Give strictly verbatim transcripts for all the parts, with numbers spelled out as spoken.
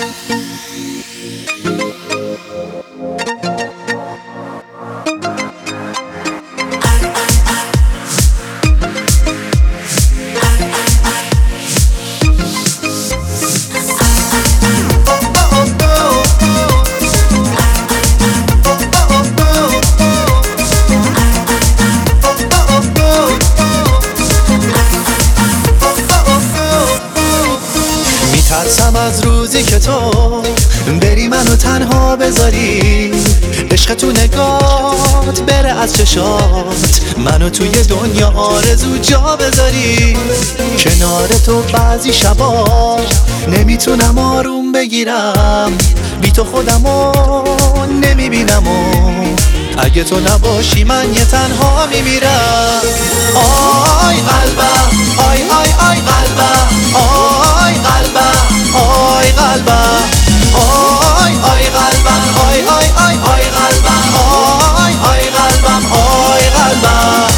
میترسم از روزی که تو بری منو تنها بذاری، عشق تو نگات بره از چشات، منو توی دنیا آرزو جا بذاری. کنار تو بعضی شبا نمیتونم آروم بگیرم، بی تو خودمو نمیبینم و اگه تو نباشی من یه تنها میمیرم. آی قلبم، آی آی آی قلبم، آی قلبم، آی قلبم، آی آی قلبم، آی آی آی آی قلبم، آی آی قلبم، آی قلبم.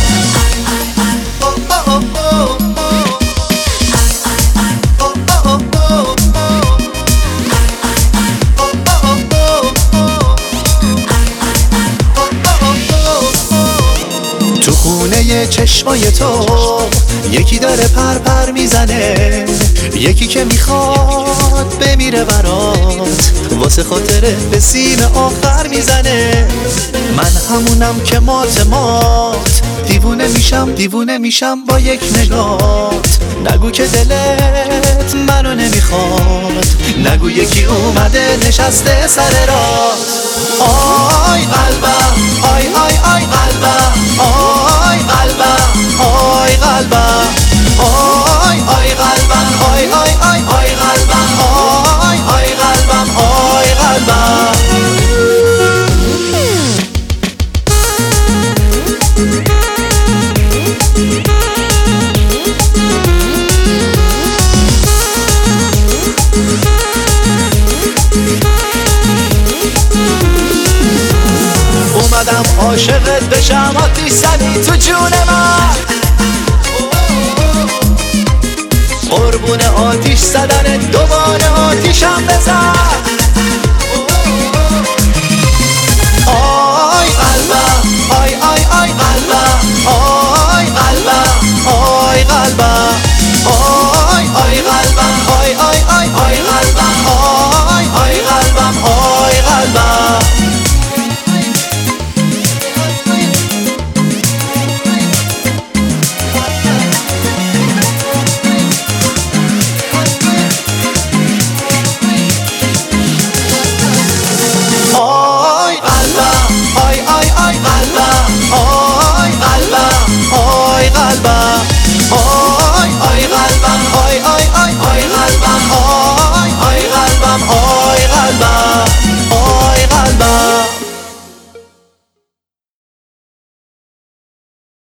تو خونه چشمای تو یکی داره پر پر میزنه، یکی که میخواد بمیره برات، واسه خاطره به سیم آخر میزنه. من همونم که مات مات دیوونه میشم دیوونه میشم با یک نگات. نگو که دلت منو نمیخواد، نگو یکی اومده نشسته سر راه. آی قلبم، آی آی آی قلبم، آی قلبم، آی قلبم، آی آی قلبم، آی آی آی آی قلبم، آی آی قلبم، آی قلبم. اومدم عاشقت بشم، آتیش زدی تو جون من، قربون آتیش زدن دوباره آتیش